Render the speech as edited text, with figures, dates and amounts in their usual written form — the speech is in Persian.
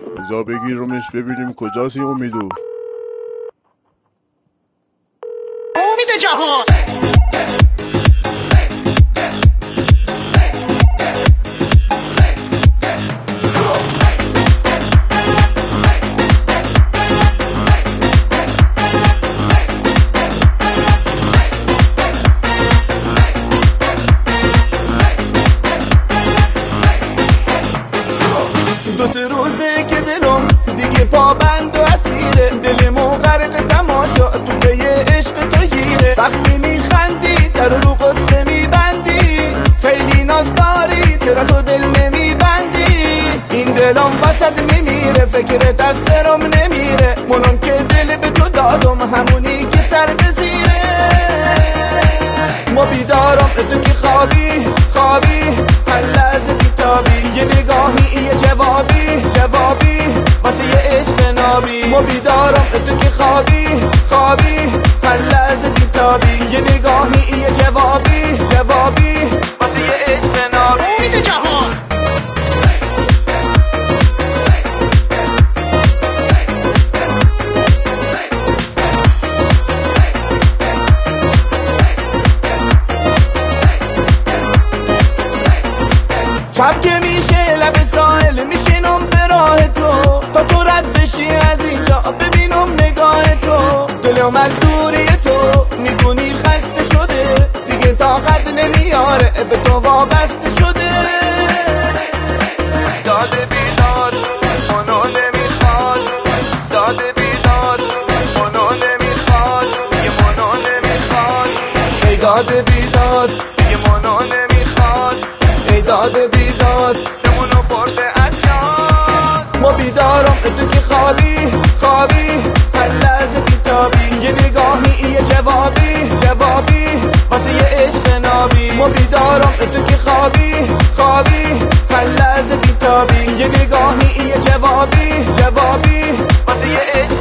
بذار بگیرمش ببینیم کجاست این امیدو. امید جهان دو سه روزه که دلم دیگه پابند و اسیره، دلمو غرق تماشا تو پی عشق تو گیره. وقتی میخندی در رو قصه میبندی، خیلی ناز داری چرا تو دل نمیبندی. این دلم وسط میمیره فکرت از سرم نمیره، منون که دل به تو دادم همونی که سر بزیره. ما بیدارم تو که خوابی خوابی هر لحظه بیتابی، یه نگاهی یه جوابی واسه یه عشق نابی. ما بیدارم تو که خوابی خوابی هر لحظه بیتابی، یه نگاهی یه جوابی واسه یه عشق نابی. امید جهان شب که میشه لب ساحل میشینم به راه تو، تا تو رد بشی از اینجا ببینم نگاه تو. دلم از دوری تو میدونی خسته شده، دیگه طاقت نمیاره به تو وابسته شده. داده بیداد منو نمیخواد، داده بیداد منو نمیخواد، یه منو نمیخواد. ای داده بیداد یه منو نمیخواد، ای داده بیداد نمونو برده از یاد. ما بیدارم تو که خوابی هر لحظه بیتابی، یه نگاهی یه جوابی واسه یه عشق نابی. ما بیدارم تو که خوابی هر لحظه بیتابی، یه نگاهی یه جوابی واسه یه عشق